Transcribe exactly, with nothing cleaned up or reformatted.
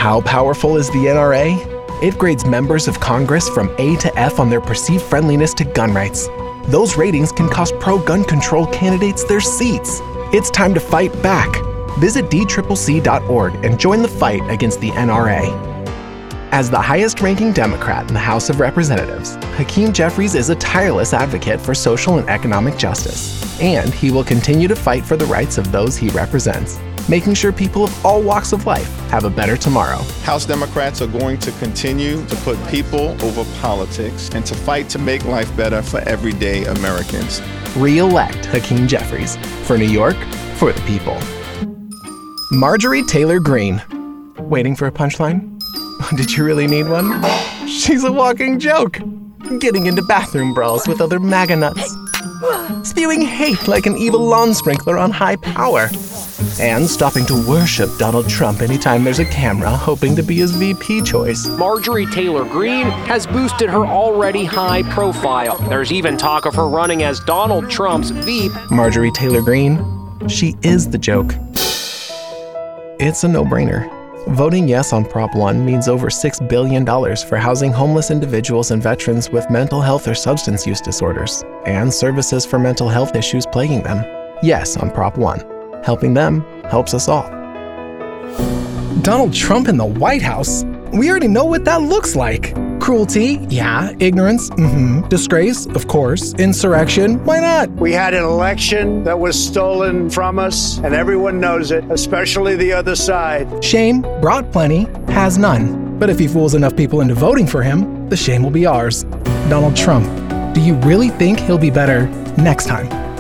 How powerful is the N R A? It grades members of Congress from A to F on their perceived friendliness to gun rights. Those ratings can cost pro-gun control candidates their seats. It's time to fight back. Visit D C C C dot org and join the fight against the N R A. As the highest-ranking Democrat in the House of Representatives, Hakeem Jeffries is a tireless advocate for social and economic justice, and he will continue to fight for the rights of those he represents, making sure people of all walks of life have a better tomorrow. House Democrats are going to continue to put people over politics and to fight to make life better for everyday Americans. Re-elect Hakeem Jeffries for New York, for the people. Marjorie Taylor Greene. Waiting for a punchline? Did you really need one? She's a walking joke. Getting into bathroom brawls with other MAGA nuts. Spewing hate like an evil lawn sprinkler on high power. And stopping to worship Donald Trump anytime there's a camera, hoping to be his V P choice. Marjorie Taylor Greene has boosted her already high profile. There's even talk of her running as Donald Trump's Veep. Marjorie Taylor Greene, she is the joke. It's a no-brainer. Voting yes on Prop one means over six billion dollars for housing homeless individuals and veterans with mental health or substance use disorders, and services for mental health issues plaguing them. Yes on Prop one. Helping them helps us all. Donald Trump in the White House? We already know what that looks like. Cruelty, yeah. Ignorance, mm-hmm. Disgrace, of course. Insurrection, why not? We had an election that was stolen from us, and everyone knows it, especially the other side. Shame, brought plenty, has none. But if he fools enough people into voting for him, the shame will be ours. Donald Trump, do you really think he'll be better next time?